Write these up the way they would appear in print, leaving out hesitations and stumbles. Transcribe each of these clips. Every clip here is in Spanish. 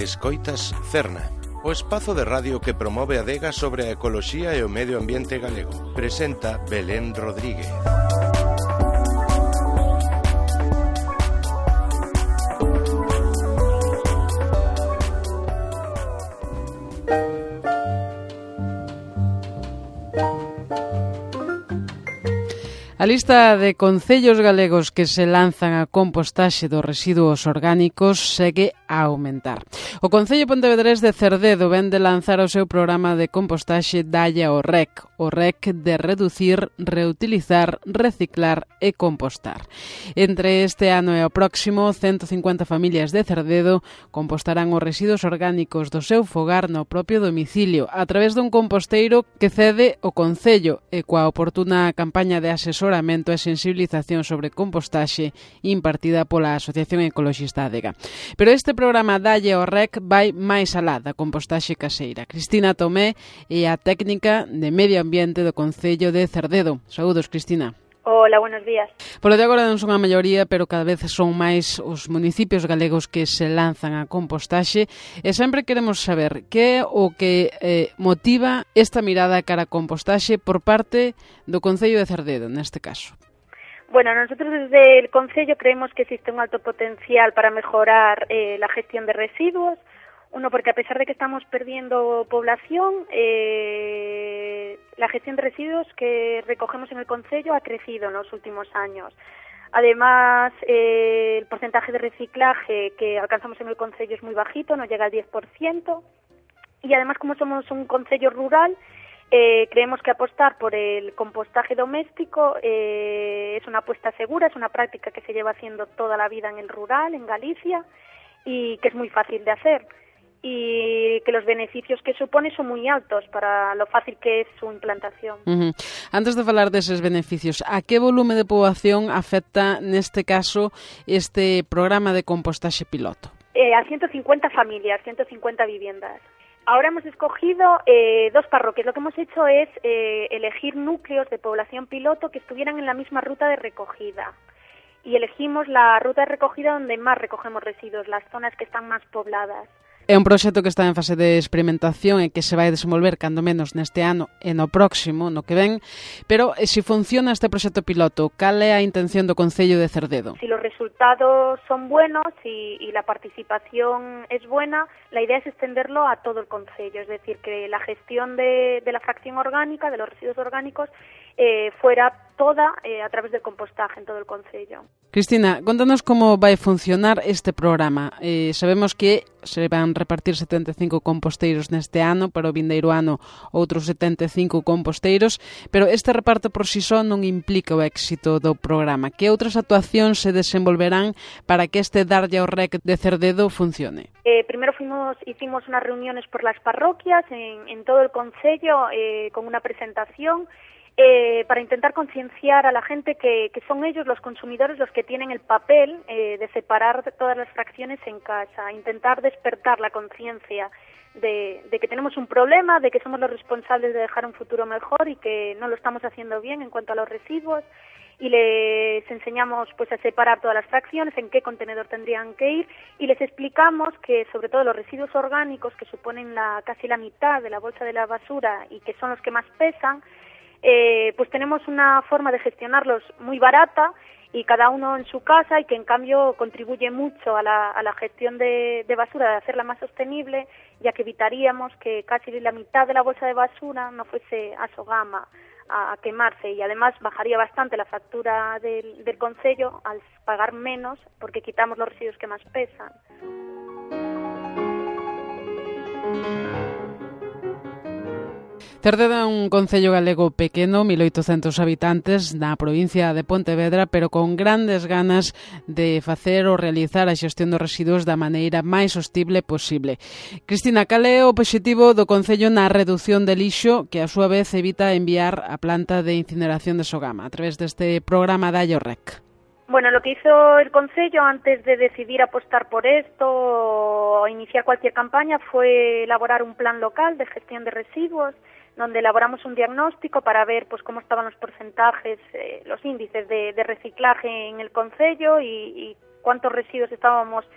Escoitas Cerna, o espazo de radio que promove a adega sobre a ecoloxía e o medio ambiente galego. Presenta Belén Rodríguez. A lista de concellos galegos que se lanzan a compostaxe dos residuos orgánicos segue a aumentar. O Concello pontevedrés de Cerdedo vén de lanzar o seu programa de compostaxe Dalle ao REC, o REC de reducir, reutilizar, reciclar e compostar. Entre este ano e o próximo, 150 familias de Cerdedo compostarán os residuos orgánicos do seu fogar no propio domicilio a través dun composteiro que cede o Concello e coa oportuna campaña de asesoramento e sensibilización sobre compostaxe impartida pola Asociación Ecoloxista Adega. Pero este programa Dalle ao REC vai máis alá da compostaxe caseira. Cristina Tomé é a técnica de medio ambiente do Concello de Cerdedo. Saúdos, Cristina. Hola, buenos días. Polo de agora non son a maioría, pero cada vez son máis os municipios galegos que se lanzan a compostaxe e sempre queremos saber que é o que motiva esta mirada cara a compostaxe por parte do Concello de Cerdedo, neste caso. Bueno, nosotros desde el Concello creemos que existe un alto potencial para mejorar la gestión de residuos. Uno, porque a pesar de que estamos perdiendo población, la gestión de residuos que recogemos en el Concello ha crecido en los últimos años. Además, el porcentaje de reciclaje que alcanzamos en el Concello es muy bajito, no llega al 10%. Y además, como somos un concello rural, creemos que apostar por el compostaje doméstico es una apuesta segura, es una práctica que se lleva haciendo toda la vida en el rural, en Galicia, y que es muy fácil de hacer. Y que los beneficios que supone son muy altos para lo fácil que es su implantación. Antes de falar deses beneficios, a que volume de poboación afecta neste caso este programa de compostaxe piloto? A 150 familias, 150 viviendas. Ahora hemos escogido dos parroquias. Lo que hemos hecho es elegir núcleos de población piloto que estuvieran en la misma ruta de recogida. Y elegimos la ruta de recogida donde más recogemos residuos, las zonas que están más pobladas. É un proxecto que está en fase de experimentación e que se vai desenvolver cando menos neste ano e no próximo, no que ven, pero se funciona este proxecto piloto, cal é a intención do Concello de Cerdedo? Si los resultados son buenos y la participación es buena, la idea es extenderlo a todo el Concello, es decir, que la gestión de la fracción orgánica, de los residuos orgánicos, fuera toda a través del compostaje en todo el Concello. Cristina, contanos como vai funcionar este programa. Sabemos que se van repartir 75 composteiros neste ano, para o vindeiro ano outros 75 composteiros, pero este reparto por si só non implica o éxito do programa. Que outras actuacións se desenvolverán para que este Dalle ao REC de Cerdedo funcione? Primero hicimos unas reuniones por las parroquias en todo el Concello con una presentación para intentar concienciar a la gente que son ellos los consumidores los que tienen el papel de separar todas las fracciones en casa, intentar despertar la conciencia de que tenemos un problema, de que somos los responsables de dejar un futuro mejor y que no lo estamos haciendo bien en cuanto a los residuos, y les enseñamos pues a separar todas las fracciones, en qué contenedor tendrían que ir, y les explicamos que sobre todo los residuos orgánicos, que suponen casi la mitad de la bolsa de la basura y que son los que más pesan, pues tenemos una forma de gestionarlos muy barata y cada uno en su casa, y que en cambio contribuye mucho a la gestión de basura, de hacerla más sostenible, ya que evitaríamos que casi la mitad de la bolsa de basura no fuese a Sogama a quemarse, y además bajaría bastante la factura del Concello al pagar menos porque quitamos los residuos que más pesan. Cerdedo é un concello galego pequeno, 1.800 habitantes, na provincia de Pontevedra, pero con grandes ganas de facer ou realizar a xestión dos residuos da maneira máis sostible posible. Cristina, cal é o obxectivo do concello na reducción de lixo que a súa vez evita enviar a planta de incineración de Sogama a través deste programa Dalle ao REC? Bueno, lo que hizo el Concello antes de decidir apostar por esto o iniciar cualquier campaña fue elaborar un plan local de gestión de residuos, donde elaboramos un diagnóstico para ver pues cómo estaban los porcentajes, los índices de reciclaje en el Concello y cuántos residuos estábamos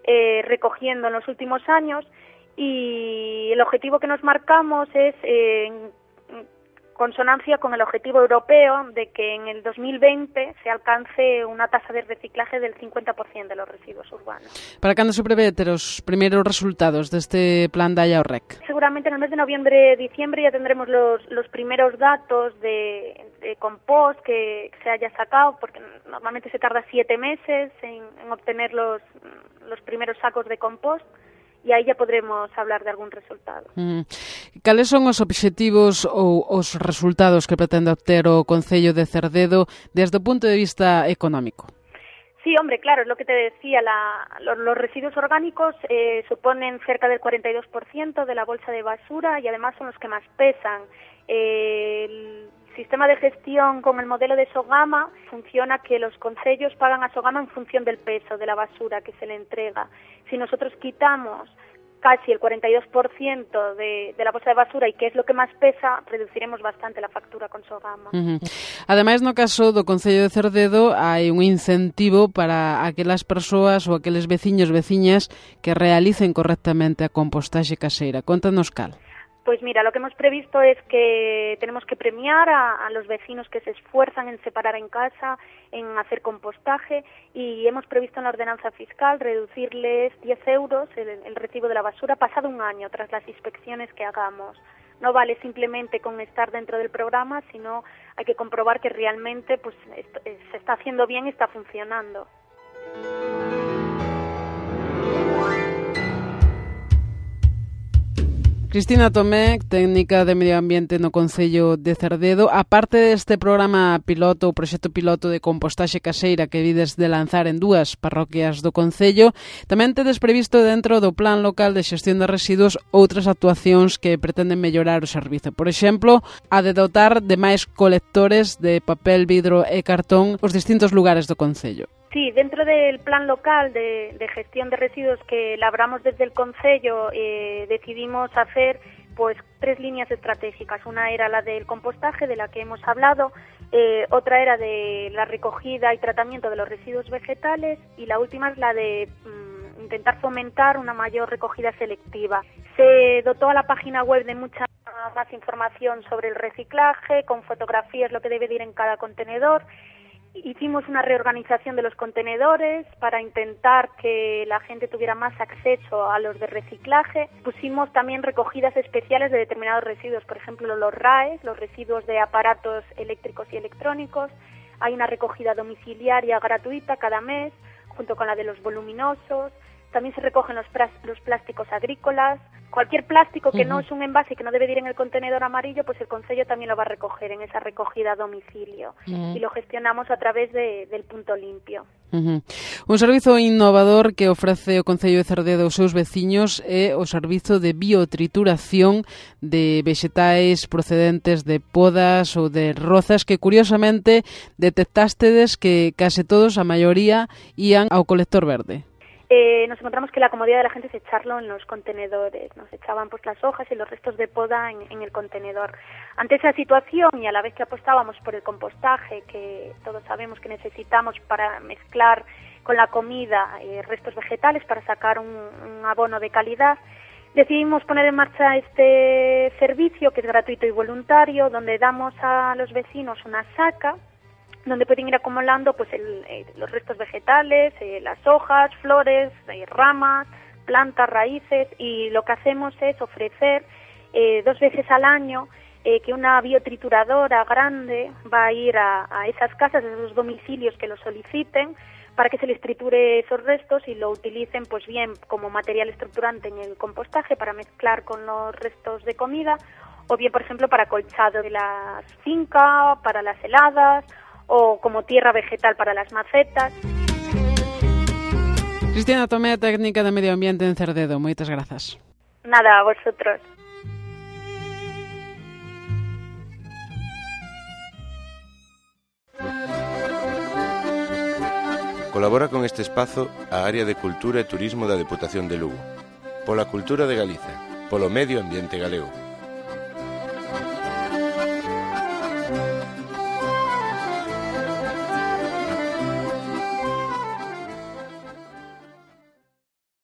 recogiendo en los últimos años, y el objetivo que nos marcamos es en consonancia con el objetivo europeo de que en el 2020 se alcance unha tasa de reciclaje del 50% de los residuos urbanos. Para cando se prevé ter os primeiros resultados deste plan da IAORREC? Seguramente en el mes de noviembre-diciembre ya tendremos los primeros datos de compost que se haya sacado, porque normalmente se tarda 7 meses en obtener los primeros sacos de compost, e aí ya podremos hablar de algún resultado. Cales son os obxectivos ou os resultados que pretende obter o Concello de Cerdedo desde o punto de vista económico? Sí, hombre, claro, es lo que te decía, los residuos orgánicos suponen cerca del 42% de la bolsa de basura y además son los que más pesan. El sistema de gestión con el modelo de Sogama funciona que los concellos pagan a Sogama en función del peso de la basura que se le entrega. Si nosotros quitamos casi el 42% de la bolsa de basura, y que es lo que más pesa, reduciremos bastante la factura con Sogama. Ademais, no caso do Concello de Cerdedo, hai un incentivo para aquelas persoas ou aqueles veciños, veciñas que realicen correctamente a compostaxe caseira. Contanos cal. Pues mira, lo que hemos previsto es que tenemos que premiar a los vecinos que se esfuerzan en separar en casa, en hacer compostaje, y hemos previsto en la ordenanza fiscal reducirles 10 euros el recibo de la basura pasado un año tras las inspecciones que hagamos. No vale simplemente con estar dentro del programa, sino hay que comprobar que realmente pues se está haciendo bien y está funcionando. Cristina Tomé, técnica de Medio Ambiente no Concello de Cerdedo. Aparte deste programa piloto, o proxecto piloto de compostaxe caseira que vides de lanzar en 2 parroquias do Concello, tamén tedes previsto dentro do Plan Local de Xestión de Residuos outras actuacións que pretenden mellorar o servizo. Por exemplo, a de dotar de máis colectores de papel, vidro e cartón os distintos lugares do Concello. Sí, dentro del plan local de gestión de residuos que elaboramos desde el Concello, decidimos hacer pues 3 líneas estratégicas. Una era la del compostaje, de la que hemos hablado, otra era de la recogida y tratamiento de los residuos vegetales, y la última es la de intentar fomentar una mayor recogida selectiva. Se dotó a la página web de mucha más información sobre el reciclaje, con fotografías, lo que debe de ir en cada contenedor. Hicimos una reorganización de los contenedores para intentar que la gente tuviera más acceso a los de reciclaje. Pusimos también recogidas especiales de determinados residuos, por ejemplo los RAEs, los residuos de aparatos eléctricos y electrónicos. Hay una recogida domiciliaria gratuita cada mes, junto con la de los voluminosos. También se recogen los plásticos agrícolas. Cualquier plástico que no es un envase y que no debe ir en el contenedor amarillo, pues el Concello también lo va a recoger en esa recogida a domicilio. Y lo gestionamos a través del punto limpio. Un servizo innovador que ofrece o Concello de Cerdedo aos seus veciños é o servizo de biotrituración de vexetais procedentes de podas ou de rozas que, curiosamente, detectástedes que case todos, a maioría, ían ao colector verde. Nos encontramos que la comodidad de la gente es echarlo en los contenedores. Nos echaban pues las hojas y los restos de poda en el contenedor. Ante esa situación, y a la vez que apostábamos por el compostaje, que todos sabemos que necesitamos para mezclar con la comida restos vegetales para sacar un abono de calidad, decidimos poner en marcha este servicio, que es gratuito y voluntario, donde damos a los vecinos una saca donde pueden ir acumulando pues los restos vegetales, las hojas, flores, ramas, plantas, raíces, y lo que hacemos es ofrecer 2 veces al año que una biotrituradora grande va a ir a esas casas, a esos domicilios que lo soliciten, para que se les triture esos restos y lo utilicen pues bien como material estructurante en el compostaje para mezclar con los restos de comida, o bien por ejemplo para acolchado de la finca, para las heladas, o como tierra vegetal para las macetas. Cristina Tomé, técnica de Medio Ambiente en Cerdedo. Moitas grazas. Nada, a vosotros. Colabora con este espazo a Área de Cultura e Turismo da Deputación de Lugo. Pola cultura de Galiza, polo medio ambiente galego.